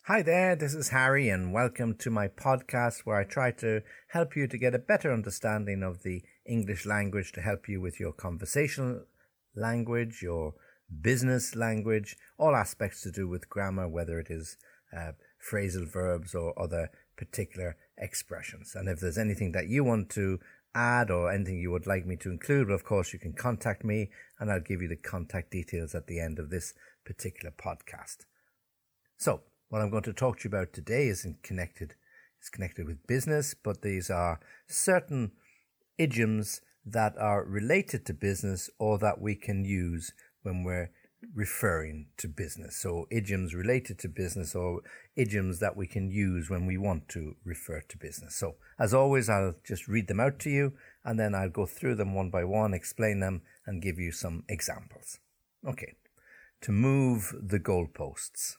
Hi there, this is Harry, and welcome to my podcast where I try to help you to get a better understanding of the English language to help you with your conversational language, your business language, all aspects to do with grammar, whether it is phrasal verbs or other particular expressions. And if there's anything that you want to add or anything you would like me to include, well, of course, you can contact me and I'll give you the contact details at the end of this particular podcast. So, what I'm going to talk to you about today is connected with business, but these are certain idioms that are related to business or that we can use when we're referring to business. So idioms related to business or idioms that we can use when we want to refer to business. So as always, I'll just read them out to you and then I'll go through them one by one, explain them and give you some examples. Okay. To move the goalposts.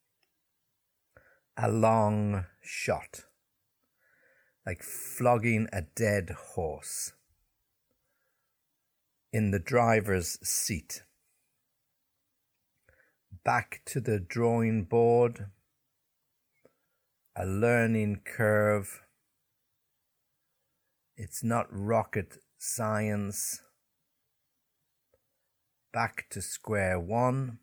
A long shot, like flogging a dead horse. In the driver's seat. Back to the drawing board. A learning curve. It's not rocket science. Back to square one.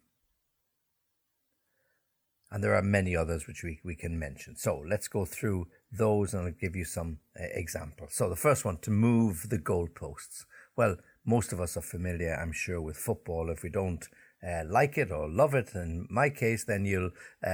And there are many others which we can mention. So let's go through those and I'll give you some examples. So the first one, to move the goalposts. Well, most of us are familiar, I'm sure, with football. If we don't like it or love it, in my case, then you'll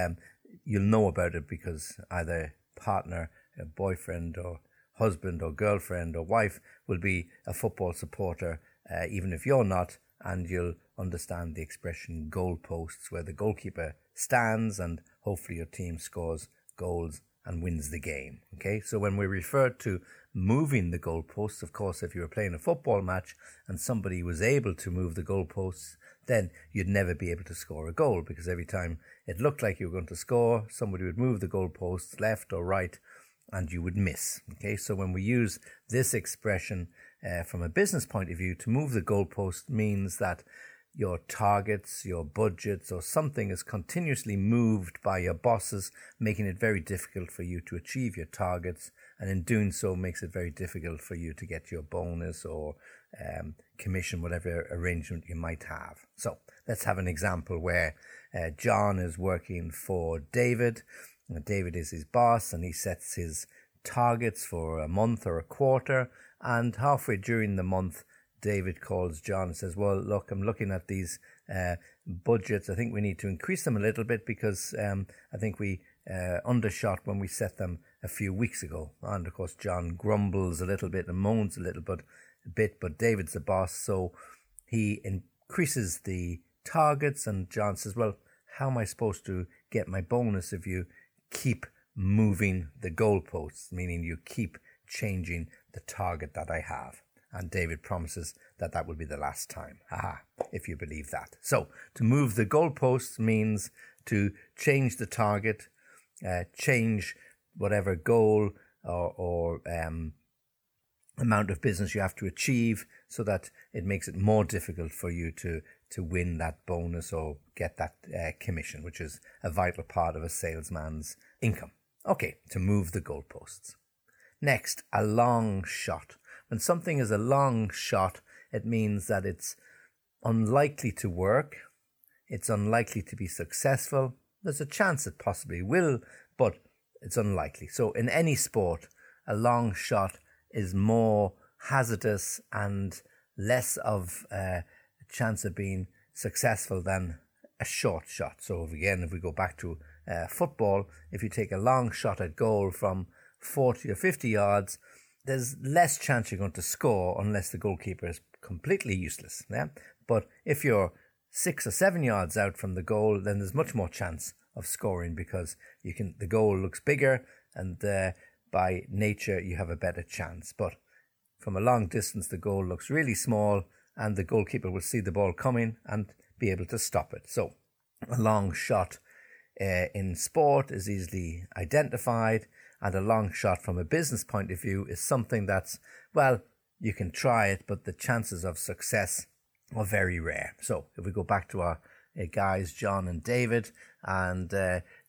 know about it because either partner, a boyfriend or husband or girlfriend or wife will be a football supporter, even if you're not, and you'll understand the expression goalposts, where the goalkeeper stands and hopefully your team scores goals and wins the game. Okay, so when we refer to moving the goalposts, of course, if you were playing a football match and somebody was able to move the goalposts, then you'd never be able to score a goal, because every time it looked like you were going to score, somebody would move the goalposts left or right and you would miss. Okay, so when we use this expression from a business point of view, to move the goalpost means that your targets, your budgets, or something is continuously moved by your bosses, making it very difficult for you to achieve your targets, and in doing so makes it very difficult for you to get your bonus or commission, whatever arrangement you might have. So let's have an example where John is working for David. David is his boss and he sets his targets for a month or a quarter, and halfway during the month David calls John and says, well, look, I'm looking at these budgets. I think we need to increase them a little bit because I think we undershot when we set them a few weeks ago. And of course, John grumbles a little bit and moans a little bit, but David's the boss, so he increases the targets, and John says, well, how am I supposed to get my bonus if you keep moving the goalposts, meaning you keep changing the target that I have? And David promises that that will be the last time. Haha, if you believe that. So to move the goalposts means to change the target, change whatever goal or amount of business you have to achieve, so that it makes it more difficult for you to win that bonus or get that commission, which is a vital part of a salesman's income. Okay, to move the goalposts. Next, a long shot. When something is a long shot, it means that it's unlikely to work, it's unlikely to be successful. There's a chance it possibly will, but it's unlikely. So in any sport, a long shot is more hazardous and less of a chance of being successful than a short shot. So if we go back to football, if you take a long shot at goal from 40 or 50 yards, there's less chance you're going to score unless the goalkeeper is completely useless. Yeah? But if you're 6 or 7 yards out from the goal, then there's much more chance of scoring because the goal looks bigger and by nature you have a better chance. But from a long distance, the goal looks really small and the goalkeeper will see the ball coming and be able to stop it. So a long shot in sport is easily identified, and a long shot from a business point of view is something that's, well, you can try it, but the chances of success are very rare. So if we go back to our guys, John and David, and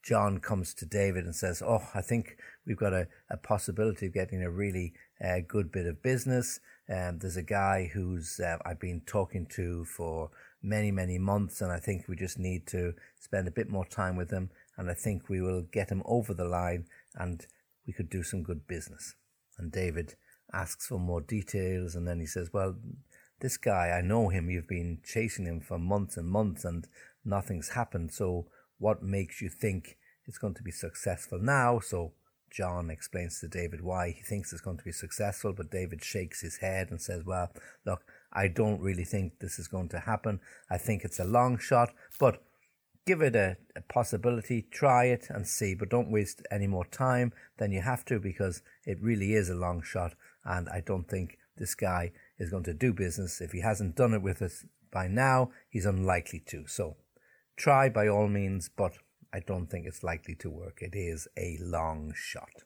John comes to David and says, "Oh, I think we've got a possibility of getting a really good bit of business. There's a guy who's I've been talking to for many, many months, and I think we just need to spend a bit more time with him, and I think we will get him over the line, and we could do some good business." And David asks for more details, and then he says, "Well, this guy, I know him. You've been chasing him for months and months, and nothing's happened. So what makes you think it's going to be successful now?" So John explains to David why he thinks it's going to be successful, but David shakes his head and says, "Well, look, I don't really think this is going to happen. I think it's a long shot, but give it a possibility, try it and see, but don't waste any more time than you have to, because it really is a long shot, and I don't think this guy is going to do business. If he hasn't done it with us by now, he's unlikely to. So try by all means, but I don't think it's likely to work. It is a long shot."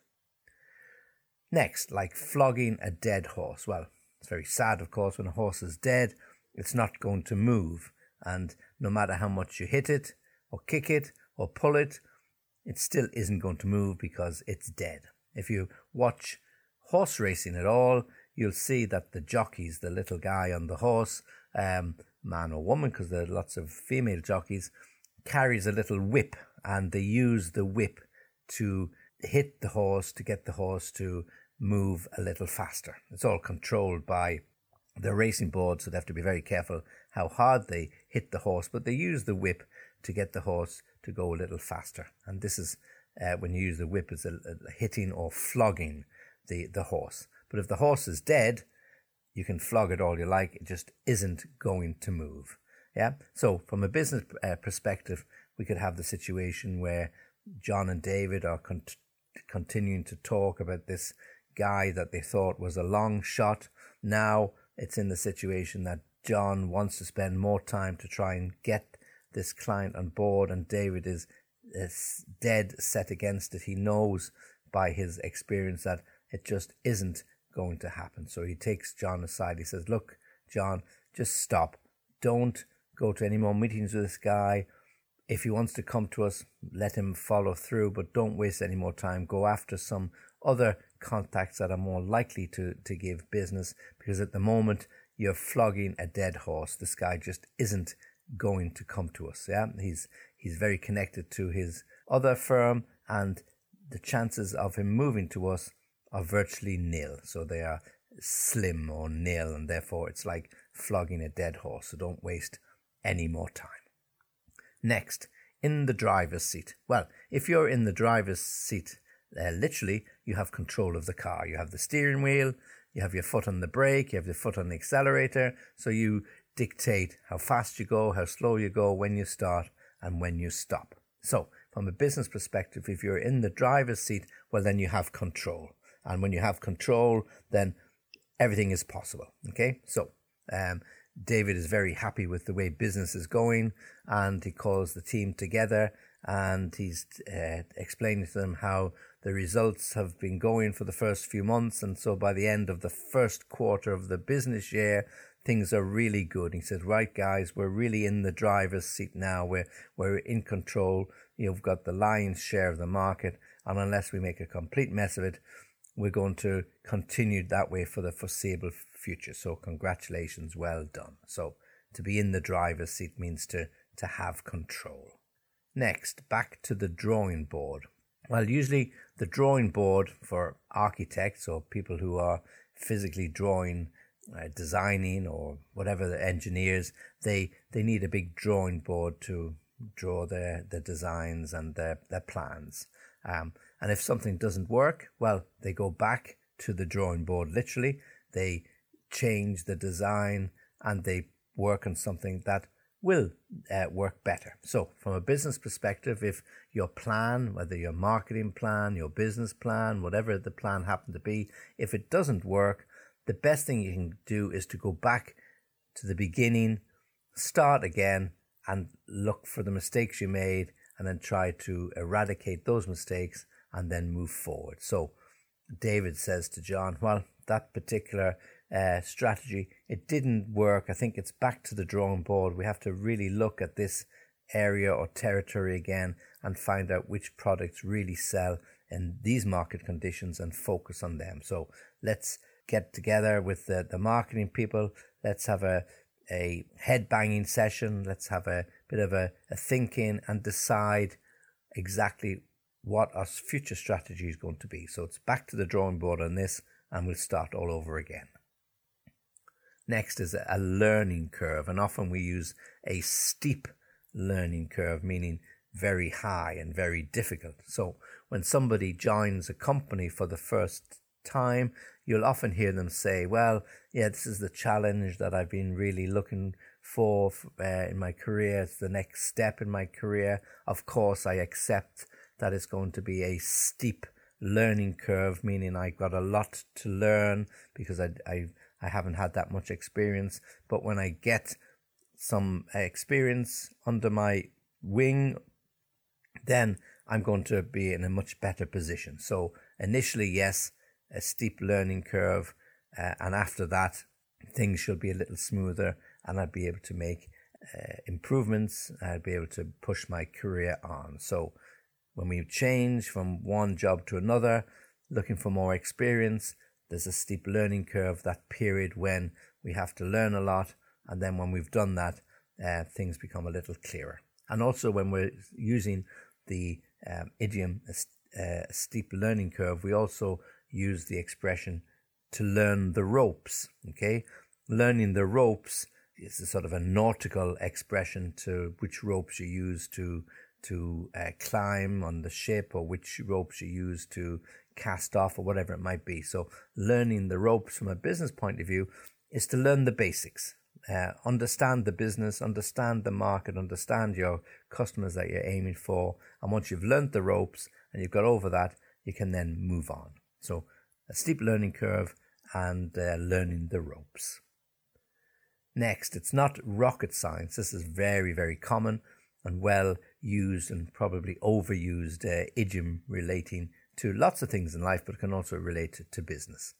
Next, like flogging a dead horse. Well, it's very sad, of course, when a horse is dead, it's not going to move. And no matter how much you hit it, or kick it, or pull it, it still isn't going to move because it's dead. If you watch horse racing at all, you'll see that the jockeys, the little guy on the horse, man or woman, because there are lots of female jockeys, carries a little whip, and they use the whip to hit the horse, to get the horse to move a little faster. It's all controlled by the racing board, so they have to be very careful how hard they hit the horse, but they use the whip to get the horse to go a little faster. And this is when you use the whip, it's a hitting or flogging the horse. But if the horse is dead, you can flog it all you like, it just isn't going to move. Yeah. So from a business perspective, we could have the situation where John and David are continuing to talk about this guy that they thought was a long shot. Now it's in the situation that John wants to spend more time to try and get this client on board, and David is dead set against it. He knows by his experience that it just isn't going to happen. So he takes John aside. He says, "Look, John, just stop. Don't go to any more meetings with this guy. If he wants to come to us, let him follow through, but don't waste any more time. Go after some other contacts that are more likely to give business, because at the moment you're flogging a dead horse. This guy just isn't going to come to us." Yeah, he's very connected to his other firm, and the chances of him moving to us are virtually nil. So they are slim or nil, and therefore it's like flogging a dead horse. So don't waste any more time. Next, in the driver's seat. Well, if you're in the driver's seat, literally, you have control of the car. You have the steering wheel, you have your foot on the brake, you have your foot on the accelerator. So you dictate how fast you go, how slow you go, when you start and when you stop. So from a business perspective, if you're in the driver's seat, well, then you have control. And when you have control, then everything is possible. Okay, so David is very happy with the way business is going, and he calls the team together, and he's explaining to them how the results have been going for the first few months, and so by the end of the first quarter of the business year, things are really good. He said, "Right, guys, we're really in the driver's seat now. We're in control. You've got the lion's share of the market, and unless we make a complete mess of it, we're going to continue that way for the foreseeable future. So congratulations, well done." So to be in the driver's seat means to have control. Next, back to the drawing board. Well, usually the drawing board for architects or people who are physically drawing, designing or whatever, the engineers, they need a big drawing board to draw their designs and their plans. And if something doesn't work, well, they go back to the drawing board, literally. They change the design and they work on something that will work better. So from a business perspective, if your plan, whether your marketing plan, your business plan, whatever the plan happened to be, if it doesn't work, the best thing you can do is to go back to the beginning, start again, and look for the mistakes you made, and then try to eradicate those mistakes and then move forward. So David says to John, "Well, that particular strategy, it didn't work. I think it's back to the drawing board. We have to really look at this area or territory again and find out which products really sell in these market conditions and focus on them. So let's get together with the marketing people. Let's have a head banging session. Let's have a bit of a thinking and decide exactly what our future strategy is going to be. So it's back to the drawing board on this, and we'll start all over again. Next is a learning curve, and often we use a steep learning curve, meaning very high and very difficult. So when somebody joins a company for the first time, you'll often hear them say, well, yeah, this is the challenge that I've been really looking for in my career. It's the next step in my career. Of course, I accept that it's going to be a steep learning curve, meaning I've got a lot to learn because I haven't had that much experience. But when I get some experience under my wing, then I'm going to be in a much better position. So initially, yes, a steep learning curve, and after that, things should be a little smoother, and I'll be able to make improvements. I'll be able to push my career on. So when we change from one job to another, looking for more experience, there's a steep learning curve, that period when we have to learn a lot. And then when we've done that, things become a little clearer. And also when we're using the idiom, a steep learning curve, we also use the expression to learn the ropes. Okay, learning the ropes is a sort of a nautical expression to which ropes you use to climb on the ship, or which ropes you use to cast off, or whatever it might be. So learning the ropes from a business point of view is to learn the basics, understand the business, understand the market, understand your customers that you're aiming for. And once you've learned the ropes and you've got over that, you can then move on. So a steep learning curve and learning the ropes. Next, it's not rocket science. This is very, very common and well used and probably overused idiom relating to lots of things in life, but can also relate to business.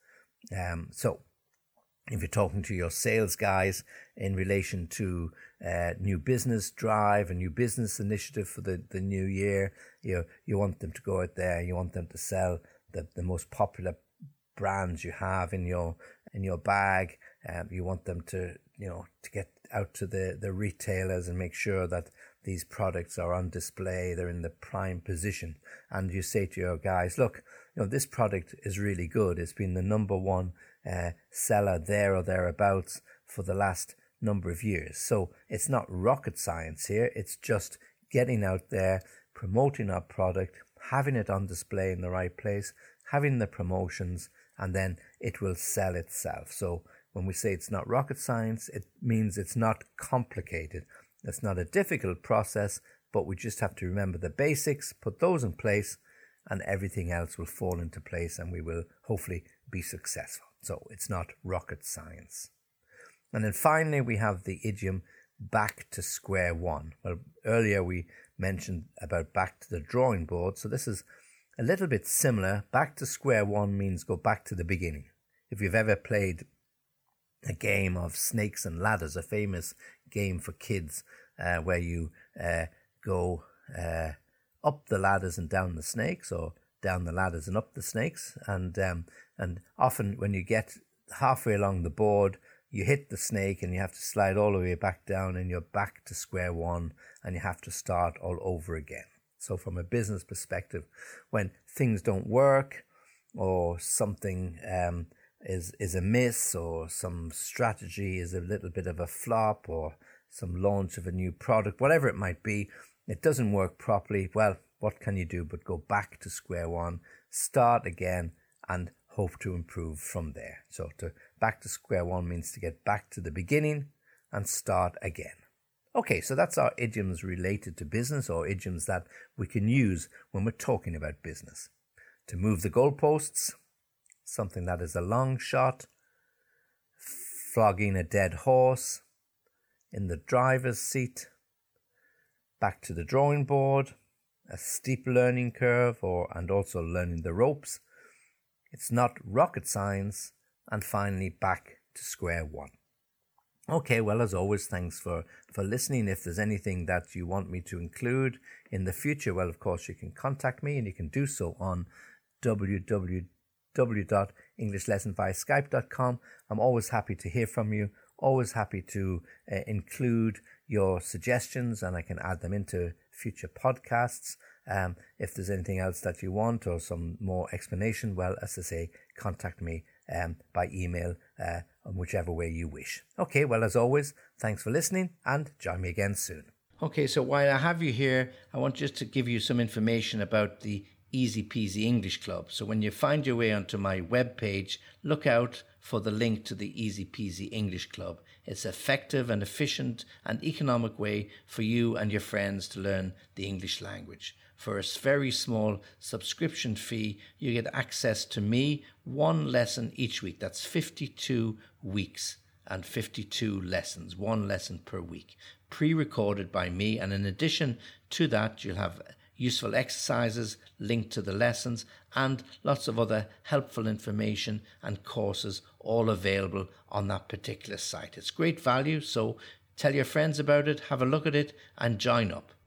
So if you're talking to your sales guys in relation to new business drive, a new business initiative for the new year, you want them to go out there, you want them to sell the most popular brands you have in your bag. You want them to get out to the retailers and make sure that these products are on display, they're in the prime position. And you say to your guys, look, this product is really good. It's been the number one seller there or thereabouts for the last number of years. So it's not rocket science here. It's just getting out there, promoting our product, having it on display in the right place, having the promotions, and then it will sell itself. So when we say it's not rocket science, it means it's not complicated. It's not a difficult process, but we just have to remember the basics, put those in place, and everything else will fall into place, and we will hopefully be successful. So it's not rocket science. And then finally, we have the idiom back to square one. Well, earlier we mentioned about back to the drawing board. So this is a little bit similar. Back to square one means go back to the beginning. If you've ever played a game of snakes and ladders, a famous game for kids, where you go up the ladders and down the snakes, or down the ladders and up the snakes, and often when you get halfway along the board, you hit the snake and you have to slide all the way back down, and you're back to square one, and you have to start all over again. So from a business perspective, when things don't work, or something is a miss, or some strategy is a little bit of a flop, or some launch of a new product, whatever it might be, it doesn't work properly, well, what can you do but go back to square one, start again, and hope to improve from there. So back to square one means to get back to the beginning and start again. Okay, so that's our idioms related to business, or idioms that we can use when we're talking about business. To move the goalposts, something that is a long shot, flogging a dead horse, in the driver's seat, back to the drawing board, a steep learning curve, and also learning the ropes. It's not rocket science, and finally back to square one. Okay, well, as always, thanks for listening. If there's anything that you want me to include in the future, well, of course, you can contact me, and you can do so on www.englishlessonvia-skype.com. I'm always happy to hear from you, always happy to include your suggestions, and I can add them into future podcasts. If there's anything else that you want or some more explanation, well, as I say, contact me by email whichever way you wish. Okay, well, as always, thanks for listening, and join me again soon. Okay, so while I have you here, I want just to give you some information about the Easy Peasy English Club. So when you find your way onto my webpage, look out for the link to the Easy Peasy English Club. It's an effective and efficient and economic way for you and your friends to learn the English language. For a very small subscription fee, you get access to me, one lesson each week. That's 52 weeks and 52 lessons, one lesson per week, pre-recorded by me. And in addition to that, you'll have useful exercises linked to the lessons and lots of other helpful information and courses, all available on that particular site. It's great value, so tell your friends about it, have a look at it, and join up.